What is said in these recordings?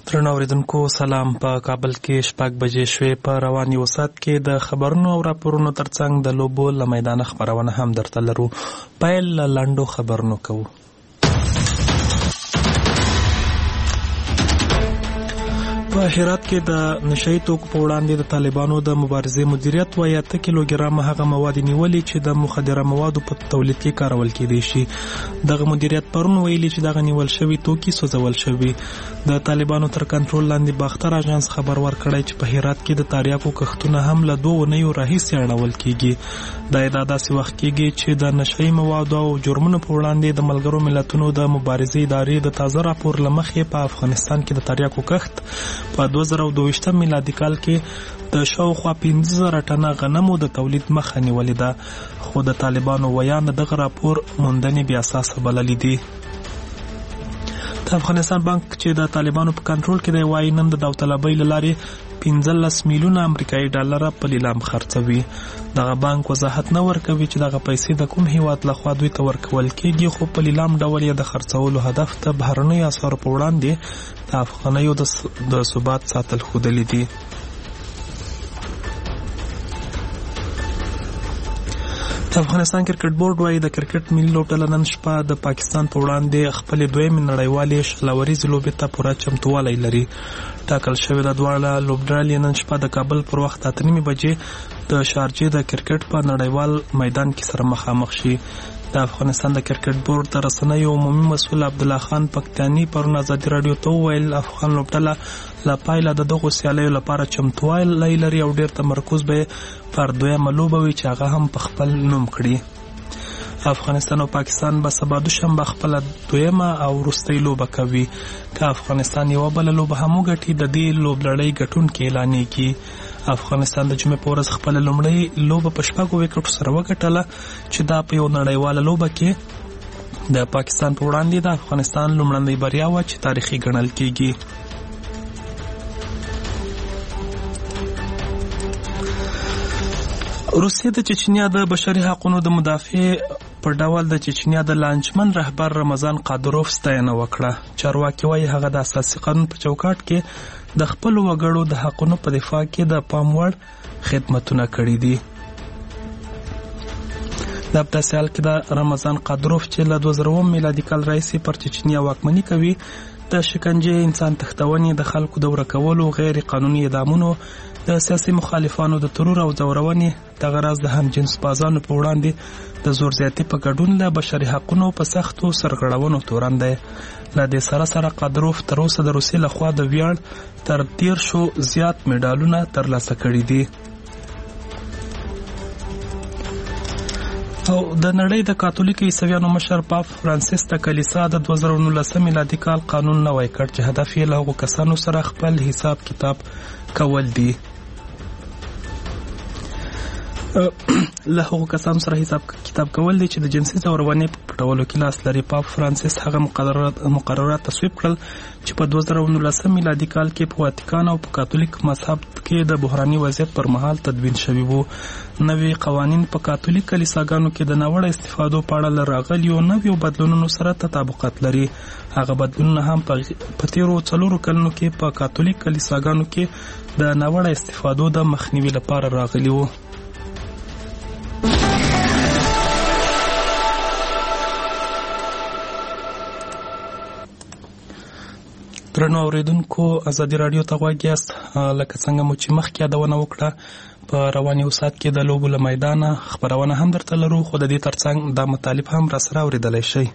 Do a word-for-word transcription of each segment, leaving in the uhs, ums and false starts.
درنو اوریدونکو سلام. په کابل کې شپږ بجې شوې. په روان یو ساعت کې د خبرونو او راپورونو ترڅنګ د لوبو له میدانه خبرونه هم درته لرو. پیل له لنډو خبرونو کوو. په هرات کې د نشئی توکو په وړاندې د طالبانو د مبارزې مدیریت وایي اته کیلوګرام هغه مواد نیولې چې د مخدره موادو په تولید کې کارول کېدای شي. دغه مدیریت پرون ویلي چې دغه نیول شوي توکي سوځول شوي. د طالبانو تر کنټرول لاندې باختر اژانس خبر ورکړی چې په هرات کې د تاریاکو کښتونه هم له دوه اونیو راهیسې اړول کېږي. دا ادعا داسې وخت کېږي چې د نشئی موادو او جرمونو په وړاندې د ملګرو ملتونو د مبارزې ادارې د تازه راپور له مخې په افغانستان کې د تاریاکو کښت په دوه زره دوه ویشتم میلادي کال کې د شاوخوا پنځه زره ټنه غنمو د تولید مخه نیولې ده، خو د طالبانو ویان دغه راپور موندنې بې اساسه بللې دي. د افغانستان بانک چې د طالبانو په کنټرول کې دی وایي نن د داوطلبۍ له لارې پنځلس میلیونه امریکایي ډالره په لیلام خرڅوي. دغه بانک وضاحت نه ورکوي چې دغه پیسې د کوم هیواد لخوا دوی ته ورکول کېږي، خو په لیلام ډول یې د خرڅولو هدف د بهرنیو اسعارو په وړاندې د افغانیو د ثبات ساتل ښودلي دي. د افغانستان کرکټ بورډ وایي د کرکټ ملي لوبډله نن شپه د پاکستان په وړاندې خپلې دویمې نړیوالې شلوريزې لوبې ته پوره چمتووالی لري. ټاکل شوې ده دواړه لوبډلې نن شپه د کابل پر وخت اته نیمې بجې د شارجې د کرکټ په نړیوال میدان کې سره مخامخ شي. د افغانستان د کرکټ بورډ د رسنیو عمومي مسؤل عبدالله خان پکتیانی پرون ازادي راډیو ته وویل افغان لوبډله له پایله د دغو سیالیو لپاره چمتووالی لري او ډېر تمرکز به پر دویمه لوبه وي چې هغه هم په خپل نوم کړي. افغانستان او پاکستان به سبا دوشنبه خپله دویمه او وروستۍ لوبه کوي. که افغانستان یوه بله لوبه هم وګټي د دې لوبلړۍ ګټونکی اعلانیږي. افغانستان د جمعې په ورځ خپله لومړۍ لوبه په شپږو وکټو سره وګټله چې دا په یو نړیواله لوبه کې د پاکستان په وړاندې د افغانستان لومړنۍ بریا وه چې تاریخي ګڼل کېږي. روسیې د چچنیا د بشري حقوقو د مدافع په ډول د چچنیا د لانجمن رهبر رمضان قادروف ستاینه وکړه. چارواکي وایي هغه د اساسي قانون په چوکاټ کې د خپلو وګړو د حقونو په دفاع کې د پام وړ خدمتونه کړي دي. دا په داسې حال کې د رمضان قادروف چې له دوه زره اووم میلادي کال راهیسې پر چچنیا واکمني کوي د شکنجې، انسان تښتونې، د خلکو د ورکولو، غیر قانوني اعدامونو، د سیاسي مخالفانو د ترور او ځورونې، دغه راز د همجنس بازانو په وړاندې د زور زیاتي په ګډون له بشري حقونو په سختو سرغړونو تورن دی. له دې سره سره قادروف تر اوسه د روسیې لخوا د ویاړ تر دیرشو زیات میډالونه ترلاسه کړي دي. او د نړۍ د کاتولیک عیسویانو مشر پاپ فرانسیس د کلیسا د دوه زره نولسم میلادي کال قانون نوی کړ چې هدف یې له هغو کسانو سره خپل حساب کتاب کول دي. له هغو کسانو سره حساب کتاب کول دي چې د جنسي ځورونې په پټولو کې لاس لري. پاپ فرانسیس هغه مقررات مقررات تصویب کړل چې په دوه زره نولسم میلادي کال کې په واتیکان او په کاتولیک مذهب کې د بحراني وضعیت پر مهال تدوین شوي وو. نوي قوانین په کاتولیک کلیساګانو کې د ناوړه استفادو په اړه له راغلیو نویو بدلونونو سره تطابقات لري. هغه بدلونونه هم په تیرو څلورو کلونو کې په کاتولیک کلیساګانو کې د ناوړه استفادو د مخنیوي لپاره راغلي وو. درنو اوریدونکو ازادي راډیو ته غوږ یاست. لکه څنګه مو چې مخکې یادونه وکړه په روان یو ساعت کې د لوبو له میدانه خبرونه هم درته لرو، خو د دې ترڅنګ دا مطالب هم راسره اورېدلی شئ.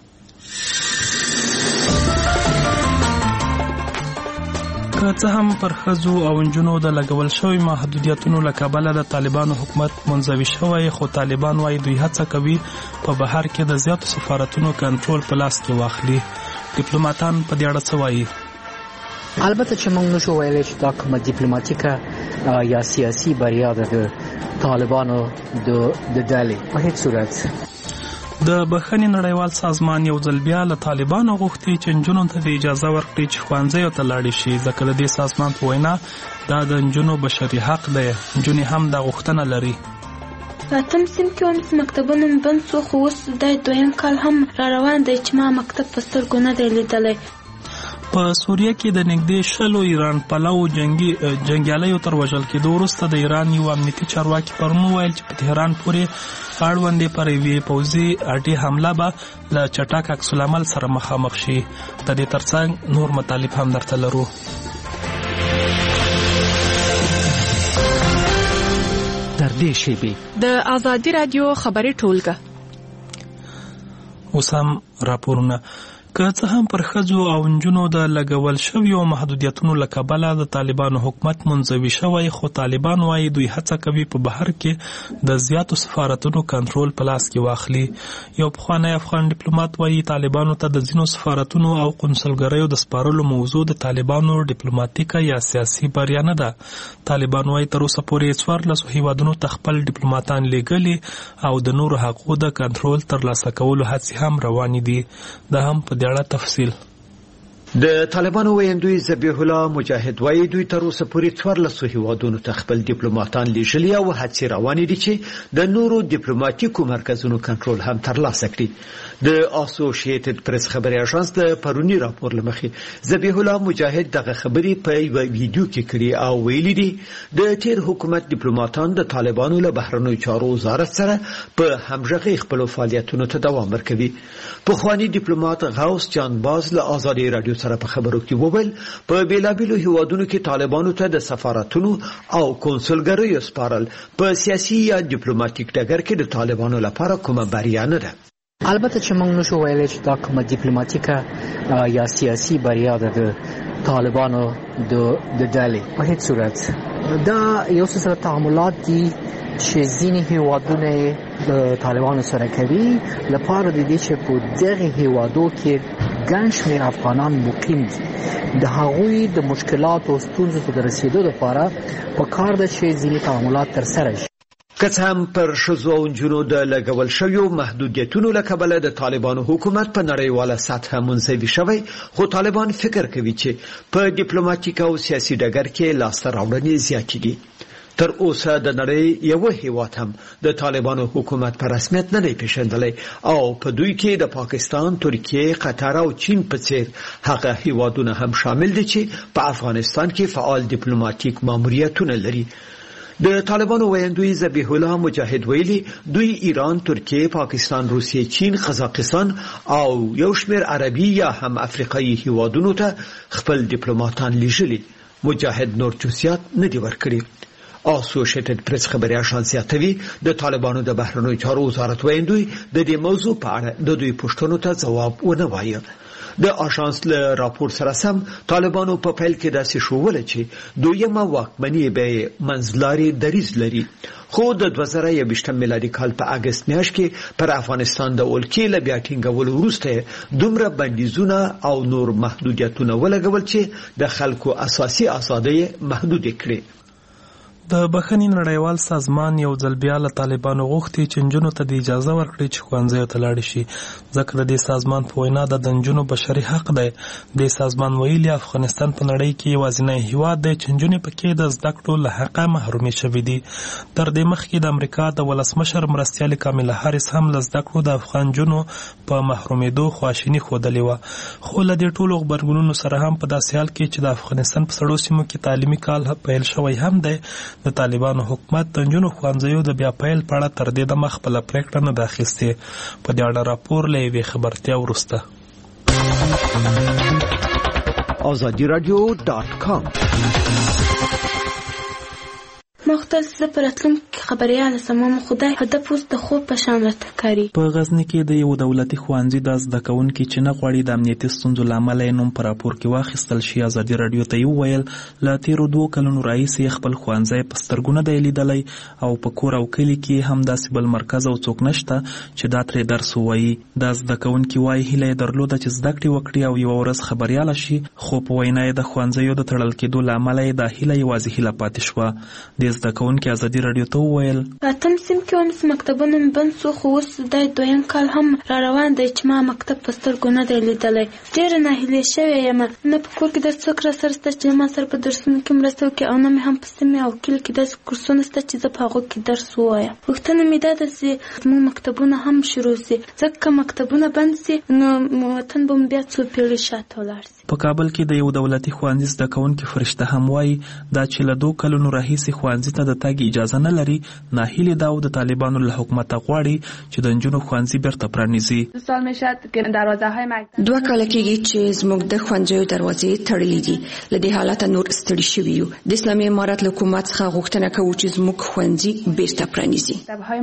که څه هم پر ښځو او نجونو د لګول شوي محدودیتونو له کبله د طالبانو حکومت منزوي شوی، خو طالبان وایي دوی هڅه کوي په بهر کې د زیاتو سفارتونو کنټرول په لاس کې واخلي. ډیپلوماتان په دې اړه څه وایي؟ البته چې موږ نشو ویلی چې دا کومه ډیپلوماتیکه یا سیاسي بریا ده د طالبانو د ډلې په هیڅ صورت. د بخښنې نړیوال سازمان یو ځل بیا له طالبانو غوښتي چې نجونو ته د اجازه ورکړي چې ښوونځیو ته لاړې شي، ځکه د دې سازمان په وینا دا د نجونو بشري حق دی. نجونې هم دا غوښتنه لري. په اتم صنف کې هم مکتبونه بند شو، خو اوس دا دویم کال هم را روان دی چې ما مکتب په سترګو نه دی لیدلی. په سوریه کې د نږدې شلو ایران پلو جنگي جنګیالیو تر وژل کېدو وروسته د ایران یو امنیتي چارواکي پرون وویل چې په تهران پورې اړوندې پر یوې پوځي اډې حمله به له چټک عکس العمل سره مخامخ شي. د دې ترڅنګ نور مطالب هم درته لرو. در دې شیبې د آزادي رادیو خبري ټولګه. اوس هم راپورونه. که څه هم پر ښځو او نجونو د لګول شویو محدودیتونو له کبله د طالبانو حکومت منزوي شوی، خو طالبان وایي دوی هڅه کوي په بهر کې د زیاتو سفارتونو کنټرول په لاس کې واخلي. یو پخوانی افغان ډیپلوماټ وایي طالبانو ته د ځینو سفارتونو او قونسلګریو د سپارلو موضوع د طالبانو ډیپلوماتیکه یا سیاسي بریا نه ده. طالبان وایي تر اوسه پورې څوارلسو هیوادونو ته خپل ډیپلوماتان لیږلي او د نورو حقوقو د کنټرول ترلاسه کولو هڅې هم روانې دي. دا هم په دې اړه تفصیل. د طالبانو ویندوی ذبیح الله مجاهد وایي دوی تر اوسه پورې څوارلسو هیوادونو ته خپل ډیپلوماتان لیږلي او هڅې روانې دي چې د نورو ډیپلوماټیکو مرکزونو کنټرول هم ترلاسه کړي. د اسوسییټډ پریس خبري اژانس د پرونی راپور لمخې ذبیح الله مجاهد دغه خبرې په یو ویډیو کې کړي او ویلي دي د تیر حکومت ډیپلوماتان د طالبانو له بهرنیو چارو وزارت سره په همغږي خپل فعالیتونو ته دوام ورکوي. پخوانی ډیپلوماټ غوث جان باز له آزادي رادیو سره په خبرو کې وویل په بیلابیلو هیوادونو کې طالبانو ته د سفارتونو او قونسلګریو سپارل په سیاسي یا ډیپلوماټیک ډګر کې د طالبانو لپاره کومه بریا نه ده. البته چې موږ نشو ویلی چې دا کومه ډیپلوماټیکه یا سیاسي بریا ده د طالبانو د د ډلې په هیڅ صورت. دا یو څه سره تعاملات دي چې ځینې هیوادونه د طالبانو سره کوي لپاره د دې چې په دغه هیوادو کې ګڼ شمېر افغانان مقیم دي. د هغوی د مشکلات او ستونزو ته د رسیدو لپاره پکار ده چې ځینې تعاملات ترسره شي. که څه هم پر ښځو او نجونو د لګول شویو محدودیتونو له کبله د طالبانو حکومت په نړیواله سطحه منزوي شوی، خو طالبان فکر کوي چې په ډیپلوماټیک او سیاسي ډګر کې لاسته راوړنې زیاتې دي. تر اوسه د نړۍ یو هیواد هم د طالبانو حکومت په رسمیت نه دی پیژندلی او په دوی کې د پاکستان، ترکیه، قطر او چین په څیر هغه هیوادونه هم شامل دي چې په افغانستان کې فعال ډیپلوماټیک ماموریتونه لري. د طالبانو ویندوی ذبیح الله مجاهد ویلي دوی ایران، ترکیه، پاکستان، روسیه، چین، قزاقستان او یو شمېر عربي یا هم افریقایي هیوادونو ته خپل ډیپلوماتان لیږلي. مجاهد نور جزئیات نه دي ورکړي. اسوسییټډ پریس خبري اژانس یادوي د طالبانو د بهرنیو چارو وزارت ویندوی د دې موضوع په اړه د دوی پوښتنو ته ځواب ونه وایي. د اژانس له راپور سره سم طالبانو په پیل کې داسې شوول چې دویمه واکمني به منځلاري دریځ لري، خو د دوه زره یوویشتم میلادي کال په اگست میاشت کې پر افغانستان د ولکې له بیا ټینګولو وروسته دومره بندیزونه او نور محدودیتونه ولګول چې د خلکو اساسي ازادۍ محدود کړي. د بخښنې نړیوال سازمان یو ځل بیا له طالبانو غوښتي چې نجونو ته د اجازه ورکړي چې ښوونځیو ته لاړې شي، ځکه د دې سازمان په وینا د نجونو بشري حق دی. د سازمان ویلي افغانستان په نړۍ کې یوازینی هیواد دی چې نجونې پکې د زده کړو له حقه محرومې شوې دي. تر دې مخکې د امریکا د ولسمشر مرستیالې کامله هاریس هم له زده کړو د افغان نجونو په محرومېدو خواشیني ښودلې وه. خو له دې ټولو غبرګونونو سره هم په داسې حال کې چې د افغانستان په سړو سیمو کې تعلیمي کال پیل شوی هم دی، د طالبانو حکومت د نجونو ښوونځیو د بیا پیل په اړه تر دې دمه خپله پرېکړه نه ده اخیستې. په دې اړه راپور له یوې خبرتیا وروسته. آزادی رادیو ډاټ کام مختل زه پر راتلونکي خبریاله سمم خدای هدف اوس د خوب په شان راته ښکاري. په غزني کې د یو دولتي ښوونځي د زده کوونکي چې نه غواړي د امنیتي ستونزو له امله یې نوم په راپور کې واخیستل شي، ازادي راډیو ته یې وویل له تېرو دوو کلونو راهیسې یې خپل ښوونځی په سترګو نه دی لیدلی او په کور او کلي کې هم داسې بل مرکز او څوک نشته چې دا ترې درس ووایي. دا زده کوونکي وایي هیله یې درلوده چې زده کړې وکړي او یوه ورځ خبریاله شي، خو په وینا یې د ښوونځیو د تړل کېدو له امله یې دا هیله یوازې هیله پاتې شوه. د دې زده کوونکي ازادي راډیو ته وویل په اتم سیم کې هم مکتبونه بند شو، خو اوس د دویم کال هم را روان دی چې ما مکتب په سترګو نه دی لیدلی. ډېره ناهیلې شوې یم، نه په کور کې داسې څوک را سره شته چې ما سره په درسونو کې مرسته وکړي، او نه مې هم په سیمې او کلي کې داسې کورسونه شته چې زه په هغو کې درس ووایم. پوښتنه مې دا ده چې زموږ مکتبونه هم شروع شي، ځکه که مکتبونه بند شي نو وطن به بیا څو پیړۍ شاته ولاړ شي. په کابل کې د یو دولتي ښوونځي زده کوونکي فرشته هم وایي دا چې له دوه کلونو راهیسې ښوونځي ته د تګ اجازه نه لري، ناهیلې دا او د طالبانو له حکومته غواړي چې د نجونو ښوونځي بیرته پرانیزي. دوه کاله کېږي چې زموږ د ښوونځیو دروازې تړلې دي. له دې حالته نور ستړي شوي یو. د اسلامي امارت له حکومت څخه غوښتنه کوو چې زموږ ښوونځي بیرته پرانیزي.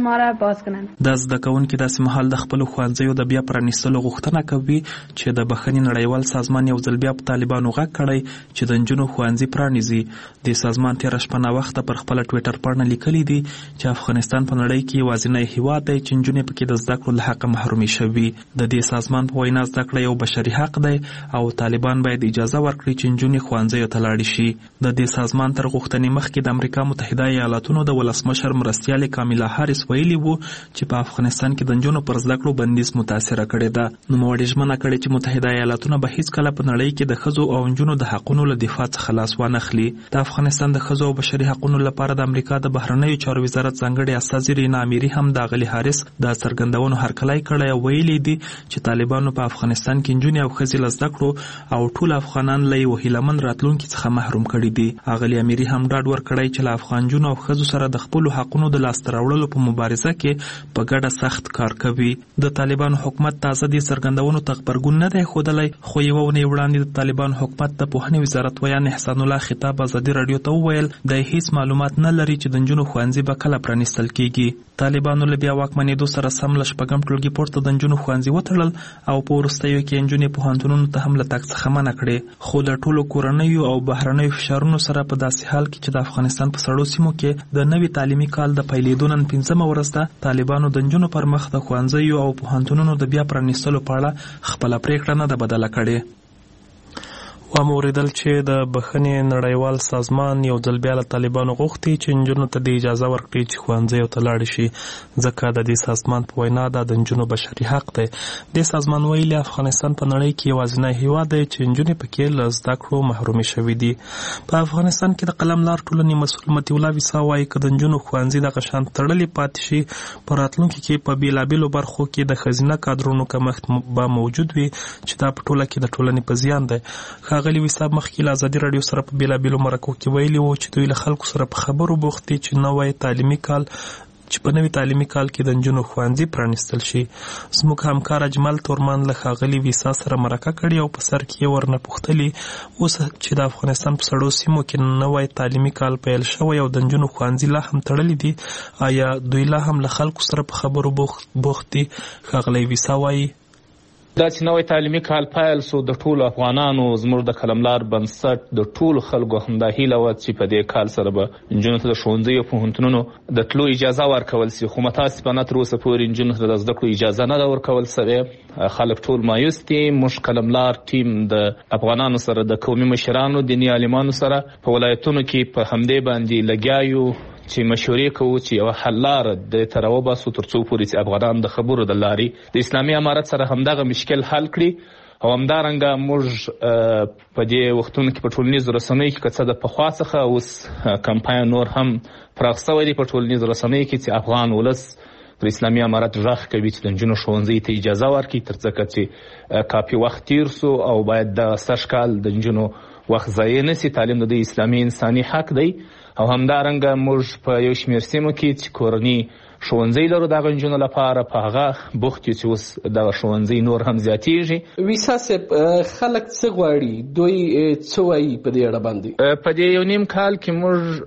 دا زده کوونکي داسې مهال د خپلو ښوونځیو د بیا پرانیستلو غوښتنه کوي چې د بخښنې نړیوال سازمان یو ځل بیا په طالبانو غږ کړی چې د نجونو ښوونځي پرانیزي. د سازمان تېره شپه ناوخته پر خپله ټویټر پاڼه لیکلي دي چې افغانستان په نړۍ کې یوازینی هیواد دی چې نجونې پکې د زده کړو له حقه محرومې شوي. د دې سازمان په وینا زده کړه یو بشري حق دی او طالبان باید اجازه ورکړي چې نجونې ښوونځیو ته لاړې شي. د دې سازمان تر غوښتنې مخکې د امریکا متحده ایالاتونو د ولسمشر مرستیالې کامیلا هاریس ویلي وو چې په افغانستان کې د نجونو پر زده کړو بندیز متاثره کړې ده. نوموړې ژمنه کړې چې متحده ایالاتونه به هیڅکله په نړۍ کې د ښځو او نجونو د حقونو له دفاع څخه لاس وانخلي. د افغانستان د ښځو او بشري حقونو لپاره د امریکا د بهرنیو چارو وزارت ځانګړې استازي رینا امیري هم د اغلې هاریس د څرګندونو هرکلی کړی او ویلي دي چې طالبانو په افغانستان کې نجونې او ښځې له زده کړو او ټول افغانان له یو هیلهمند راتلونکي څخه محروم کړي دي. اغلې امیري هم ډاډ ورکړی چې له افغان نجونو او ښځو سره د خپلو حقونو د لاسته راوړلو په مبارزه کې په ګډه سخت کار کوي. د طالبانو حکومت تازه دې څرګندونو ته غبرګون نه دی ښودلی، خو یوه اونۍ وړاندې د طالبانو حکومت د پوهنې وزارت ویان احسان الله خطاب ازادي راډیو ته وویل دی هیڅ معلومات نه لري چې د نجونو ښوونځي به کله پرانیستل کیږي. طالبانو له بیا واکمنېدو سره سم له شپږم ټولګي پورته د نجونو ښوونځي وتړل او په وروستیو کې نجونې پوهنتونونو ته هم له تګ څخه منع کړې. خو له ټولو کورنیو او بهرنیو فشارونو سره په داسې حال کې چې د افغانستان په سړو سیمو کې د نوي تعلیمي کال د پیلېدو نن پنځمه ورځ ده، طالبانو د نجونو پر مخ د ښوونځیو او پوهنتونونو د بیا پرانیستلو په اړه خپله پرېکړه نه ده بدله کړې. و مو اوریدل چې د بخښنې نړیوال سازمان یو ځل بیا له طالبانو غوښتي چې نجونو ته د اجازه ورکړي چې ښوونځیو ته لاړې شي، ځکه د دې سازمان په وینا دا د نجونو بشري حق دی. دې سازمان ویلي افغانستان په نړۍ کې یوازینی هیواد دی چې نجونې پکې له زده کړو محرومې شوي دي. په افغانستان کې د قلم لار ټولنې مسؤل مطیع الله ویسا وایي که د نجونو ښوونځي دغه شان تړلې پاتې شي په راتلونکي کې په بېلابېلو برخو کې د ښځینه کادرونو کمښت به موجود وي چې دا په ټوله کې د ټولنې په زیان دی. ښاغلي ویسا مخکې له ازادي راډیو سره په بېلابېلو مرکو کې ویلي وو چې دوی له خلکو سره په خبرو بوخت دي چې نوی تعلیمي کال چې په نوي تعلیمي کال کې د نجونو ښوونځي پرانیستل شي. زموږ همکار اجمل تورمان له ښاغلي ویسا سره مرکه کړې او په سر کې یې ورنه پوښتلي اوس چې د افغانستان په سړو سیمو کې نوی تعلیمي کال پیل شوی او د نجونو ښوونځي لا هم تړلي دي، آیا دوی لا هم له خلکو سره په خبرو بوخت دي؟ ښاغلی ویسا وایي دا چې نوی تعلیمي کال پیل سو د ټولو افغانانو زموږ د قلملار بنسټ د ټولو خلکو همدا هیله وه چې په دې کال سره به نجونو ته د ښوونځیو او پوهنتونونو د تلو اجازه ورکول سي، خو متاسفانه تر اوسه پورې نجونو ته د زده کړو اجازه نه ده ورکول سوې. خلک ټول مایوس دي. موږ قلملار ټیم د افغانانو سره د قومي مشرانو دیني عالمانو سره په ولایتونو کې په همدې باندې لګیا یو چې مشورې کوو چې یوه حل لاره دې ته راوباسو تر څو پورې چې افغانان د خبرو د لارې د اسلامي امارت سره همدغه مشکل حل کړي. او همدارنګه موږ په دې وختونو کې په ټولنیزو رسنیو کې که څه د پخوا څخه اوس کمپاین نور هم پراخ شوی دی په ټولنیزو رسنیو کې چې افغان ولس پر اسلامي امارت غږ کوي چې د نجونو ښوونځي ته اجازه ورکړي تر څه چې کافي وخت تیر سو او باید د سږ کال د نجونو وخت ضایع نه سي. تعلیم د دې اسلامي انساني حق دی. او همدارنګه موږ په یو شمېر سیمو کې چې کورني ښوونځي لرو دغه نجونو لپاره په هغه بوخت یو چې اوس دغه ښوونځي نور هم زیاتېږي. ویسا صاحب خلک څه غواړي؟ دوی څه وایي په دې اړه باندې؟ په دې یو نیم کال کې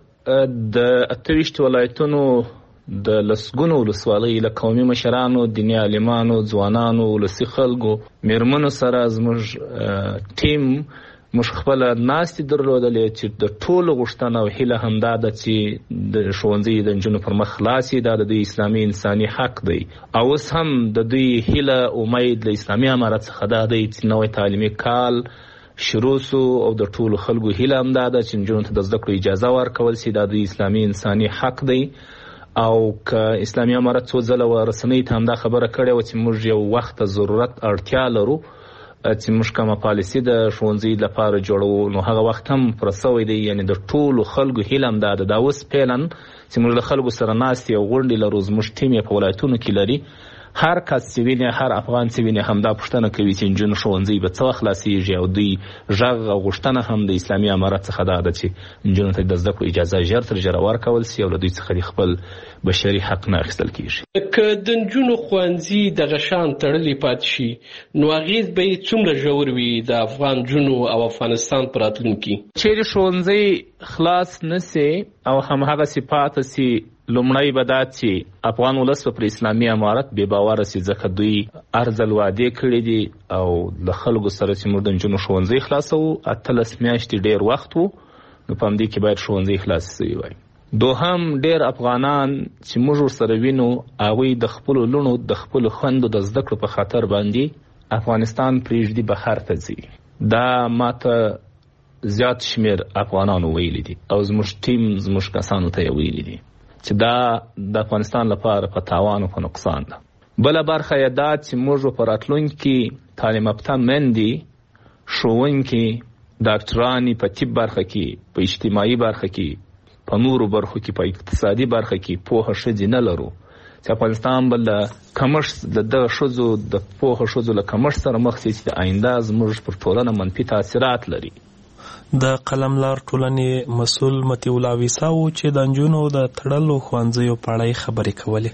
موږ د اته ویشت ولایتونو د لسګونو ولسوالیو له قومي مشرانو، دیني عالمانو، ځوانانو، ولسي خلکو، میرمنو سره زموږ ټیم موږ خپله ناستې درلودلې چې د ټولو غوښتنه او هیله همدا ده چې د ښوونځي د نجونو پر مخ خلاص دا د دوی اسلامي انساني حق دی. او اوس هم د دوی هیله امید له اسلامي امارت څخه دا دی چې نوی تعلیمي کال شروع سو او د ټولو خلکو هیله هم دا ده چې نجونو ته د زده کړو اجازه ورکول شي. دا د اسلامي انساني حق دی او که اسلامي امارت څو ځله رسنۍ ته هم دا خبره کړې وه چې موږ یو وخت ته ضرورت اړتیا لرو چې موږ کومه پالیسي د ښوونځي لپاره جوړو، نو هغه وخت هم پوره سوی دی. یعنې د ټولو خلکو هیله هم دا ده. دا اوس فعلا چې موږ له خلکو سره ناستې او غونډې لرو، زموږ ټیم یې په ولایتونو کې لري. هر کس چې ویني، هر افغان چې ویني همدا پوښتنه کوي چې نجونو ښوونځي به څه وخت خلاصېږي، او دوی غږ او غوښتنه هم د اسلامي امارت څخه دا ده چې نجونو ته د زده کړو اجازه ژر تر ژره ورکول شي او له دوی څخه خپل بشري حق نه اخیستل کېږي. که د نجونو ښوونځي دغه شان تړلي پاتې شي نو اغېز به یې څومره ژور وي د افغان نجونو او افغانستان په راتلونکي؟ چیرې ښوونځی خلاص نه سي او همهغسې پاته سي، لومړی به دا چې افغان ولس په اسلامي امارت بې باوره سي، ځکه دوی ارزل وعدې کړي دي او له خلکو سره چې موږ د نجونو ښوونځي خلاصوو اتلس میاشتې ډېر وخت و، نو په همدې کې باید ښوونځي خلاص سوي وای. دوهم، ډېر افغانان چې موږ ورسره وینو هغوی د خپلو لوڼو د خپلو خویندو د زده کړو په خاطر باندې افغانستان پرېږدي، بهر ته ځي. دا ماته زیات شمېر افغانانو ویلي دي او زموږ ټیم زموږ کسانو ته یې ویلي دي چې دا د افغانستان لپاره په تاوان او په نقصان ده. بله برخه یې دا چې موږ په راتلونکي کې تعلیم یافته میندې، ښوونکي، ډاکټرانې په طب برخه کې، په اجتماعي برخه کې، په نورو برخو کې، په اقتصادي برخه کې پوهه ښځې نه لرو، چې افغانستان به له کمښت د دغه ښځو د پوهه ښځو له کمښت سره مخ شي چې آینده زموږ پر ټولنه منفي تاثیرات لري. د قلملار ټولنې مسؤل مطیع الله ویسا و چې د نجونو د تړلو ښوونځیو په اړه یې خبرې کولې.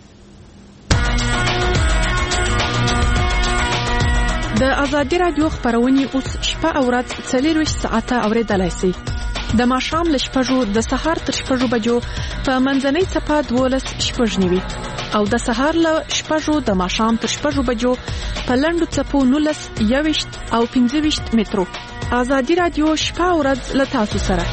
د ازادي راډیو خپرونې اوس شپه او ورځ څلېرویشت ساعته اورېدلی سئ. د ماښام له شپږو د سهار تر شپږو بجو په منځنۍ څپه دولس شپږ نوي او د سهار له شپږو د ماښام تر شپږو بجو په لنډو څپو نولس، یوویشت او پنځه ویشت مترو. ازادي راډیو شپه او ورځ له تاسو سره.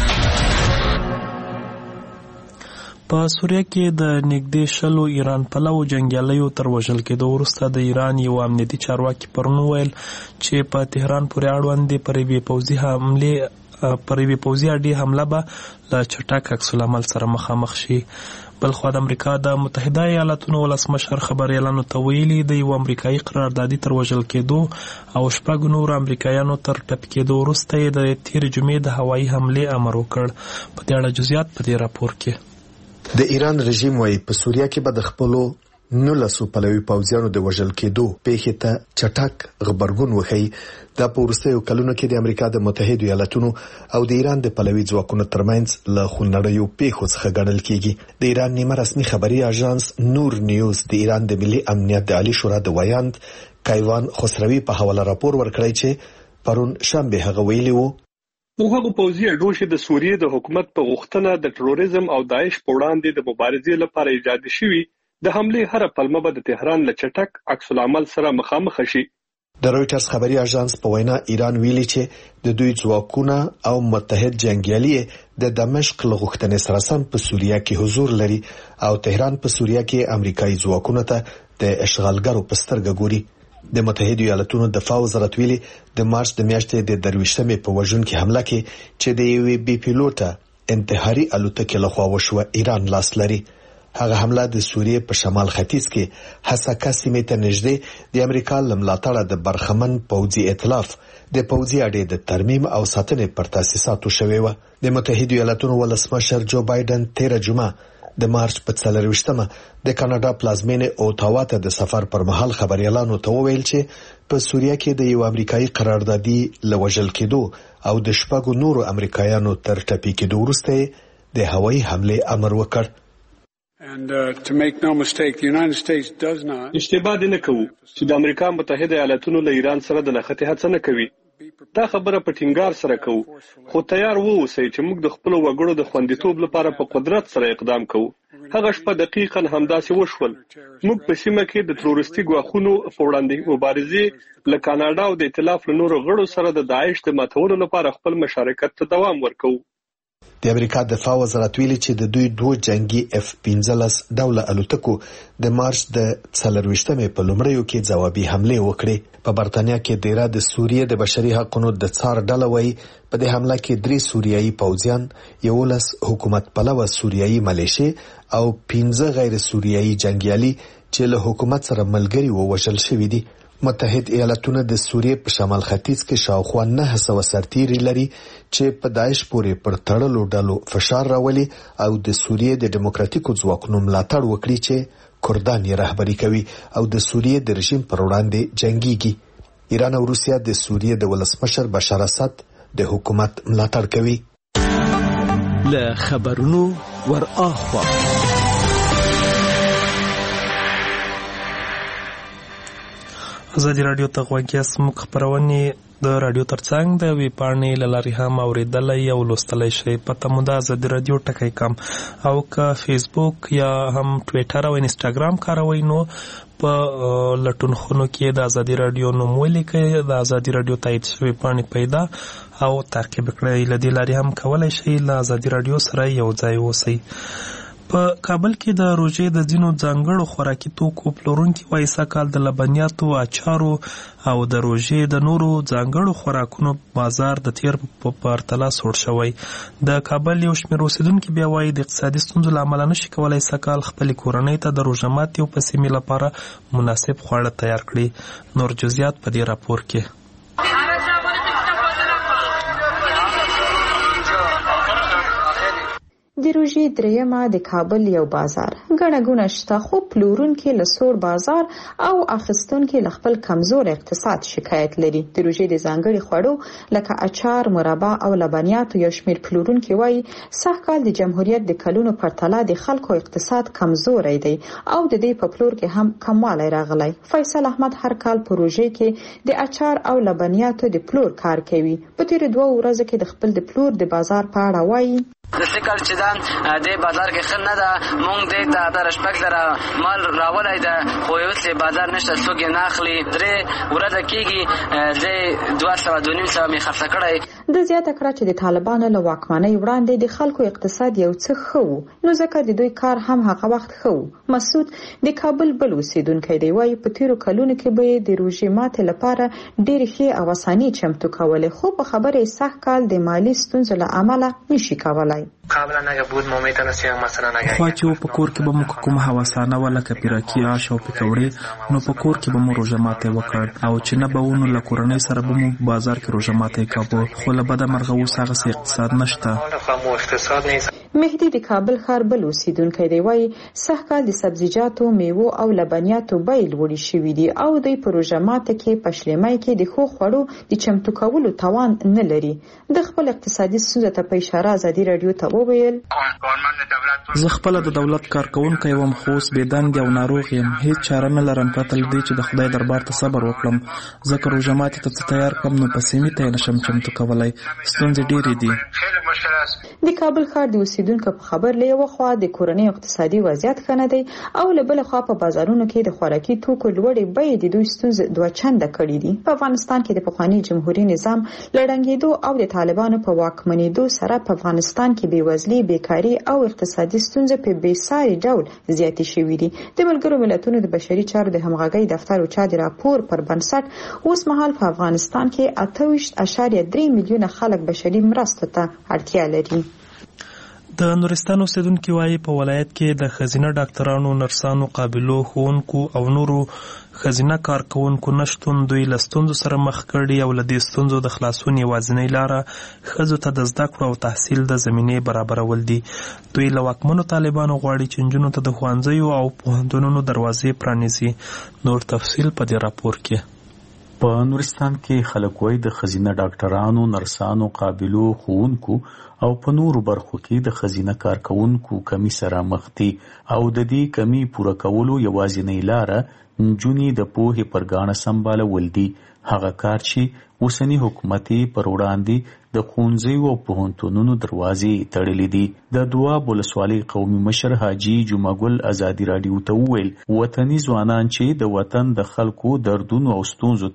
په سوریه کې د نږدې شلو ایران پلو جنګیالیو تر وژل کېدو وروسته د ایران یو امنیتي چارواکي پرون وویل چې په تهران پورې اړوند پر یوې پوځي حملې پر یوې پوځي اډې حمله به له چټک عکس العمل سره مخامخ شي. بلخوا د امریکا د متحده ایالاتونو ولسمشر خبریالانو ته ویلي د یو امریکایي قراردادي تر وژل کېدو او شپږو نورو امریکایانو تر ټپي کېدو وروسته یې د تېرې جمعې د هوایي حملې امر وکړ. په دې اړه جزئیات په دې راپور کې. د ایران رژیم وايي په سوریه کې به د خپلو نولسو پلوي پوځیانو د وژل کېدو پیښې ته چټک غبرګون وښیي. دا په وروستیو کلونو کې د امریکا د متحده ایالاتونو او د ایران د پلوي ځواکونو ترمنځ له خونړیو پیښو څخه ګڼل کېږي. د ایران نیمه رسمي خبري اژانس نور نیوز د ایران د ملي امنیت د عالی شورا د ویاند کایوان خسروي په حواله راپور ورکړی چې پرون شنبه هغه ویلي وو هغه پوځي اډو چې د سوریې د حکومت په غوښتنه د تروریزم او داعش په وړاندې د مبارزې لپاره ایجاد شوی د حملې هر پلمه به د تهران له چټک عکس العمل سره مخامخ شي. د رويټرز خبري اژانس په وینا ایران ویلي چې د دوی ځواکونه او متحد جنگیالي د دمشق له غوښتنې سره سم په سوریه کې حضور لري او تهران په سوریه کې امریکایي ځواکونه ته د اشغالګرو په سترګه ګوري. د متحده ایالاتونو دفاع وزارت ویلي د مارچ د میاشتې د درویشتمې په وژونکي حمله کې چې د یوې بي پیلوټه انتحاري الوتکې لخوا وشوه ایران لاس لري. هغه حمله د سوریې په شمال ختیځ کې حسکه سیمې ته نږدې د امریکا له ملاتړه د برخمن پوځي ائتلاف د پوځي اډې د ترمیم او ساتنې پر تاسیساتو شوې وه. د متحده ایالاتونو ولسمشر جو بایدن تیره جمعه د مارچ په څلرویشتمه د کاناډا پلازمینې اوټاوا ته د سفر پر مهال خبريالانو ته وویل چې په سوریه کې د یو امریکایي قراردادي له وژل کېدو او د شپږو نورو امریکایانو تر ټپي کېدو وروسته د هوایي حملې امر وکړ. And uh, to make no mistake, the United States does not. اشتباه دې نه کوو چې د امریکا متحده ایالاتونو له ایران سره د نښتې هڅه نه کوي. دا خبره په ټینګار سره کوو، خو تیار ووسئ چې موږ د خپل وګړو د خوندیتوب لپاره په قدرت سره اقدام کوو. هغه شپه دقیقاً همداسې وشول. موږ په سیمه کې د تروریستي ګواښونو په وړاندې مبارزې له کاناډا او د ائتلاف له نورو غړو سره د داعش د ماتولو لپاره خپل مشارکت ته دوام ورکوو. د امریکا دفاع وزارت ویلي چې د دوی دوه جنگي اف پنځلس ډوله الوتکو د مارچ د څلرويشتمې په لومړیو کې ځوابي حمله وکړې. په برتانیا کې ډیره د سوریې د بشري حقوقو د څار ډله وایي په دې حمله کې درې سوریایي پوځیان، یولس حکومت پلوه سوریایي ملیشي او پنځه غیر سوریایي جنگیالي چې له حکومت سره ملګري وو وژل شوي دي. متحد ایالاتونه د سوریې په شمال ختیځ کې شاوخوا نه سوه سرتیري لري چې په داعش پورې پر تړلو ډلو فشار راولي او د سوریې د دیموکراتیکو ځواکونو ملاتړ وکړي چې کردان یې رهبري کوي او د سوریې د رژیم پر وړاندې جنگيږي. ایران او روسیا د سوریې د ولسمشر بشار اسد د حکومت ملاتړ کوي. له خبرونو ور اخوا ازادي رادیو ته غوږ یاست. موږ خپرونې د رادیو ترڅنګ د ویب پاڼې له لارې هم اورېدلی او لوستلی شئ. پته مو ده ازادي رادیو ټکی کم، او که فیسبوک یا هم ټویټر او انسټاګرام کاروئ نو په لټونخونو کې د ازادي رادیو نوم ولیکئ، د ازادي رادیو تایید شوې پاڼې پیدا او تعقیب کړئ. له دې لارې هم کولی شئ له ازادي رادیو سره یو ځای اوسئ. په کابل کې د روژې د ځینو ځانګړو خوراکي توکو پلورونکي وایي سږکال د لبنیاتو، اچارو او د روژې د نورو ځانګړو خوراکونو بازار د تیر په پرتله سوړ شوی. د کابل یو شمېر اوسیدونکي بیا وایي د اقتصادي ستونزو له امله نشي کولی سږکال خپلې کورنۍ ته د روژه ماتي او پسیمې لپاره مناسب خواړه تیار کړي. نور جزئیات په دې راپور کې. د روژې درېیمه د کابل یو بازار ګڼه ګوڼه شته، خو پلورونکي له سوړ بازار او اخیستونکي له خپل کمزور اقتصاد شکایت لري. د روژې د ځانګړي خوړو لکه اچار، مربا او لبنیاتو یو شمېر پلورونکي وایي سږکال د جمهوریت د کلونو پرتله د خلکو اقتصاد کمزوری دی او د دې په پلور کې هم کموالی راغلی. فیصل احمد هر کال په روژې کې د اچار او لبنیاتو د پلور کار کوي. په تیرو دوه ورځو کې د خپل د پلور د بازار په اړه وایي د سکل چې دا د بازار کې خن نه ده، مونږ دې ته د رشپک لره مال راولای ده، خو یو څه بازار نشته، څوک یې نه اخلي. درې ورځې کېږي زه دوه سوه دوه نیم سوه مې خرڅه کړی. د زیاته کړه چې د طالبانو له واکمنۍ وړاندې د خلکو اقتصاد یو څه ښه و، نو ځکه د دوی کار هم هغه وخت ښه و. مسعود د کابل بل اوسیدونکی دی، وایي په تیرو کلونو کې به یې د روژې ماتې لپاره ډېرې ښې او اساني چمتو کولې، خو په خبره یې سږکال د مالي ستونزو له امله نشي کولی. قبلا اگه بود ما میتونستیم مثلا اگه خوا چې په کور کې به موږ کوم هوسانه ولا کپیراکی آش او پکوړې نو په کور کې به مو روژه ماته وکړ، او چې نه به ونو له کورنۍ سره به مو بازار کې روژه ماته کاوه، خو له بده مرغه اوس هغه څه اقتصاد نشته. مهدی د کابل ښار بل اوسیدونکی دی، وایي سږکال د سبزیجاتو، میوو او لبنیاتو بیې لوړې شوي دي او دوی په روژه ماته کې په شلمۍ کې د ښو خوړو د چمتو کولو توان نه لري. د خپل اقتصادي ستونزو ته په اشاره ازادي رادیو ته وویل زه خپل د دولت کارکونکی وم، خو اوس بې دندې او ناروغ یم، هیڅ چاره نه لرم پرته له دې چې د خدای دربار ته صبر وکړم، ځکه روژه ماتې ته څه تیار کړم نو په سیمې ته یې نشم چمتو کولی. ستونزې ډېرې دي. د کابل ښار د اوسیدونکو په خبر له یوه خوا د کورنۍ اقتصادي وضعیت ښه نه دی او له بله خوا په بازارونو کې د خوراکي توکو لوړې بیې د دوی ستونزې دوه چنده کړي دي. په افغانستان کې د پخواني جمهوري نظام له ړنګېدو او د طالبانو په واکمنېدو سره په افغانستان کې بېوزلي، بیکاري او اقتصادي ستونزې په بېساري ډول زیاتې شوي دي. د ملګرو ملتونو د بشري چارو د همغږۍ دفتر اوچا د راپور پر بنسټ اوس مهال په افغانستان کې اته ویشت اعشاریه درې میلیونه خلک بشري مرستو ته اړتیا لري. د نورستان اوسیدونکي وایي په ولایت کې د ښځینه ډاکټرانو، نرسانو، قابلو، ښوونکو او نورو ښځینه کارکوونکو نشتون دوی له ستونزو سره مخ کړي او له دې ستونزو د خلاصون یوازینۍ لاره ښځو ته د زده کړو او تحصیل د زمینې برابرول دي. دوی له واکمنو طالبانو غواړي چې نجونو ته د ښوونځیو او پوهنتونونو دروازې پرانیزي. نور تفصیل په دې راپور کې. په نورستان کې خلک وایي د ښځینه ډاکټرانو، نرسانو، قابلو، ښوونکو او په نورو برخو کې د ښځینه کارکوونکو کمی سره مخ دي او د دې کمی پوره کولو یوازینۍ لاره نجونې د پوهې پر ګاڼه سمبالول دي. هغه کار چې اوسنی حکومت پر وړاندې د ښوونځیو او پوهنتونونو دروازې تړلې دي. د دواب ولسوالۍ قومي مشر حاجي جمعه ګل ازادي راډیو ته وویل وطني ځوانان چې د وطن د خلکو دردونو او ستونزو ته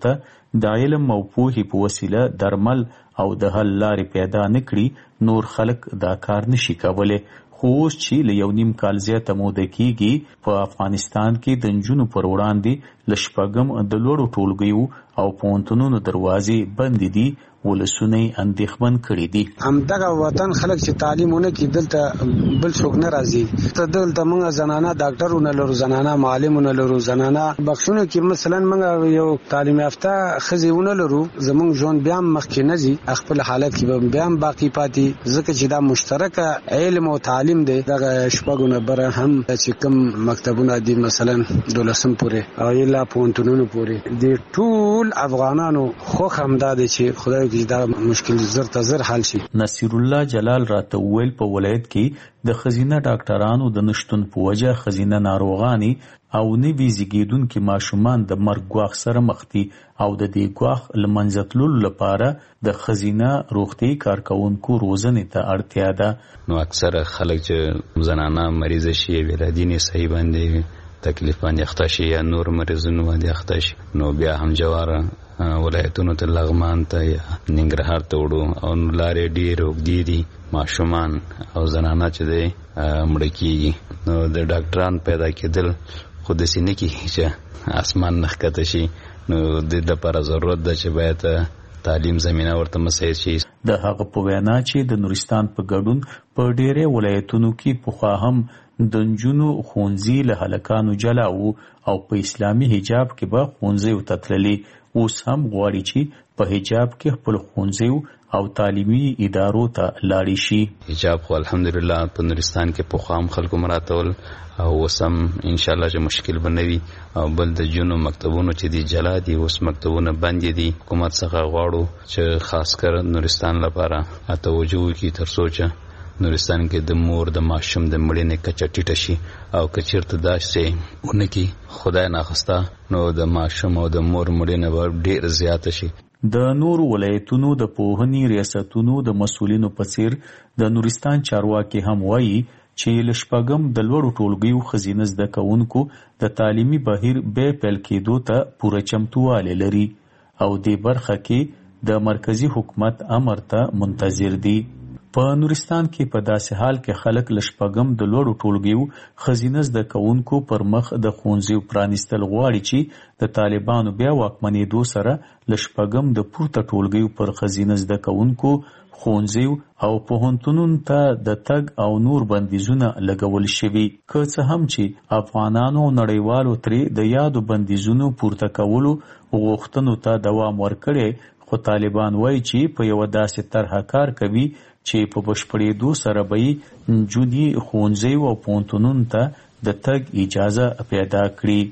د علم او پوهې په وسیله درمل او د حل لارې پیدا نکړي نور خلک دا کار نشي کولی. خو اوس چې له یو نیم کال زیاته موده کېږي په افغانستان کې د نجونو پر وړاندې له شپږم د لوړو ټولګیو او پوهنتونونو دروازې بندې دي، ولسونه یې اندېښمن کړي دي. همدغه وطن خلک چې تعلیم ونه کړي دلته بل څوک نه راځي. ته دلته موږ زنانه ډاکټرونه لرو، زنانه معلمونه لرو، زنانه بخښونو کې مثلا موږ یو تعلیم یافته ښځې ونه لرو، زموږ ژوند بیا هم مخکې نه ځي، خپل حالت کې بیا هم باقي پاتې، ځکه چې دا مشترکه علم او تعلیم دی. دغه شپږو نه بره هم چې کوم مکتبونه دي مثلا دولسم پورې او الا پوهنتونونو پورې دي، ټول افغانانو خوښ همدا دی چې خدای دا مشکل زر ته زر حل شي. نصیر الله جلال راته وویل په ولایت کې د ښځینه ډاکټرانو د نشتون په وجه ښځینه ناروغانې او نوي زیږیدونکي ماشومان د مرګ ګواښ سره مخ دي او د دې ګواښ له منځه تللو لپاره د ښځینه روغتیایي کارکوونکو روزنې ته اړتیا ده. نو اکثره خلک چې زنانه مریضه شي ولادینې صحیح باندې تکلیف باندې اخته شي یا نور مریضونو باندې اخته شي، نو بیا هم جواره ولایتونو ته لغمان ته یا ننګرهار ته وړو او لارې ډېرې اوږدې دي، ماشومان او زنانه چې دی مړه کېږي. نو د ډاکټران پیدا کېدل خو داسې نه کېږي چې اسمان نه ښکته شي، نو د دې لپاره ضرورت ده چې باید تعلیم زمینه ورته مساعد شي. د هغه په وینا چې د نورستان په ګډون په ډېرې ولایتونو کې پخوا هم د نجونو ښوونځي له هلکانو جلا وو او په اسلامي حجاب کې به ښوونځیو ته تللي، اوس هم غواړي چې په حجاب کې خپل ښوونځیو او تعلیمي ادارو ته لاړې شي. حجاب خو الحمدلله په نورستان کې پخوا هم خلکو مراتول او اوس هم انشاءالله چې مشکل به نه وي. او بل د جنو مکتبونو چې دي جلا دي، اوس مکتبونه بند دي. حکومت څخه غواړو چې خاص کر نورستان لپاره توجه وکړي تر څو چې نورستان کې د مور د ماشوم د مړینې کچه ټیټه شي، او که چېرته داسې ونه کړي خدای ناخواسته نو د ماشوم او د مور مړینه به ډېر زیاته شي. د نورو ولایتونو د پوهنې ریاستونو د مسؤلینو په څیر د نورستان چارواکي هم وایي چې له شپږم د لوړو ټولګیو ښځینه زده کوونکو د تعلیمي بهیر بیا پیل کېدو ته پوره چمتووالی لري او دې برخه کې د مرکزي حکومت امر ته منتظر دي. په نورستان کې په داسې حال کې خلک له شپږم د لوړو ټولګیو ښځینه زده کوونکو پر مخ د ښوونځیو پرانیستل غواړي چې د طالبانو بیا واکمنېدو سره له شپږم د پورته ټولګیو پر ښځینه زده کوونکو ښوونځیو او پوهنتونونو ته د تګ او نور بندیزونه لګول شوي. که څه هم چې افغانانو او نړیوالو ترې د یادو بندیزونو پورته کولو غوښتنو ته دوام ورکړی، خو طالبان وایي چې په یوه داسې طرحه کار کوي چې په بشپړېدو سره به یې نجونې ښوونځیو او پوهنتونونو ته د تګ اجازه پیدا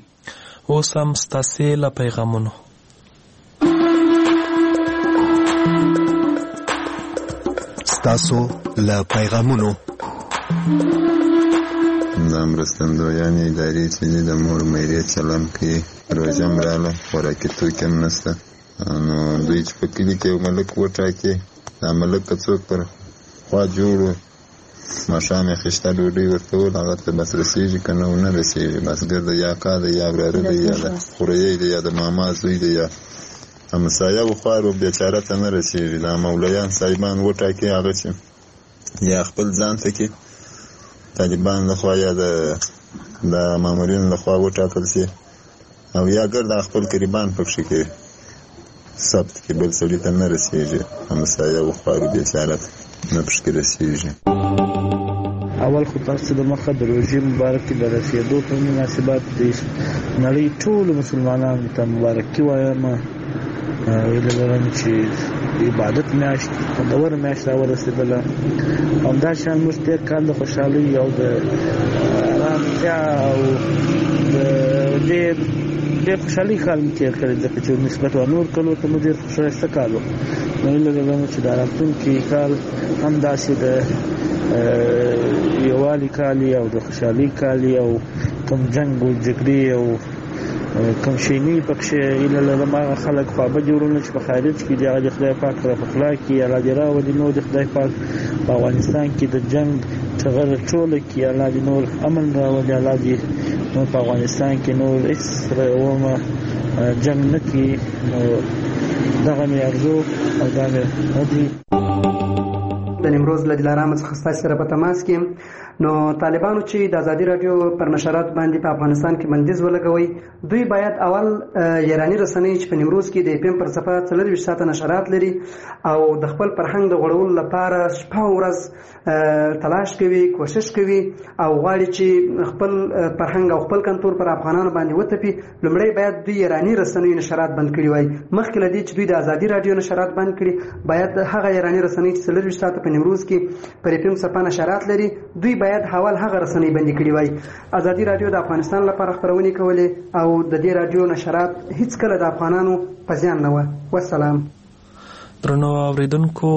کړي. اوس هم ستاسې له پیغامونو ستاسو له پیغامونو د مرستندویانې ادارې چې دي د مور میرې چلم کوي، روژه هم راغله خوراکي توکي هم نشته، نو دوی چې په کلي کې یو ملک وټاکي، دا ملک که څوک پر خوا جوړ ماښام یې خشته ډوډۍ ورکول، هغه ته بس رسېږي که نه ونه رسېږي، بسګر دی یا کا دی یا وراره دی یا د خوریی دی یا د ماما زوی دی یا همسایه و خوارو بیچاره ته نه رسېږي. دا مولیان صاحبان وټاکي هغه چې یا خپل ځان ته کې طالبان لخوا یا د مامورینو لخوا وټاکل شي او یا ګرد خپل قریبان پکښې کې ثبت کې بل سړي ته نه رسېږي، همسایه و خوارو بیچاره ته نه پکښې رسېږي. اول خو تاسو د مخه د روژې مبارکې د رسېدو په مناسبت د نړۍ ټولو مسلمانانو ته مبارکي وایم. ویله لرم چې عبادت میاشت خوندوره میاشت راورسېدله، همدا شان موږ تېر کال د خوشحالۍ او د ارامتیا او د ډېر ډېر خوشحالۍ کال مو تېر کړی، ځکه چې نسبت و نور کلو ته مو ډېر ښایسته کال و. نو هیله لرم چې د راتلونکي کال هم داسې د یووالي کالي او د خوشحالۍ کالي او کوم جنګ او جګړې او کوم شی نه پکښې هیله لرم هغه خلک خوابدي وروڼه چې په خارج کې دي هغه د خدای پاک رحمتالله کړي، الله دې راولي نور د خدای پاک په افغانستان کې د جنګ ټغره ټوله کړي، الله دې نور امن راولي، الله دې نور په افغانستان کې نور هېڅ یوه جنګ نه کړي. نو دغه مې ارزو او دا مې هدي. د نیمروز له دلارام څخه ستاسو سره په تماس کې نو طالبانو چې د ازادي رادیو پر نشرات باندې په افغانستان کې بندیز ولګوي دوی باید اول ایرانی رسنۍ چې په نیمروز کې د پیم پر صفحه څلور ویشت ساعته نشرات لري او د خپل فرهنګ د غوړولو لپاره شپه او ورځ تلاش کوي کوشش کوي او غواړي چې خپل فرهنګ او خپل کلتور پر افغانانو باندې وتپي لومړی باید دوی ایرانی رسنۍ نشرات بند کړي وای مخکې لدی چې دوی د ازادي رادیو نشرات بند کړي باید هغه ایرانی رسنۍ چې څلور ویشت ساعته په نیمروز کې پر پیم صفحه نشرات لري دوی باید حوال هغه رسنۍ بند کړي وای. ازادي رادیو د افغانستان لپاره خبرونه کولې او د دې رادیو نشرات هیڅ کله د افغانانو په زیان نه و. والسلام. درنو اوریدونکو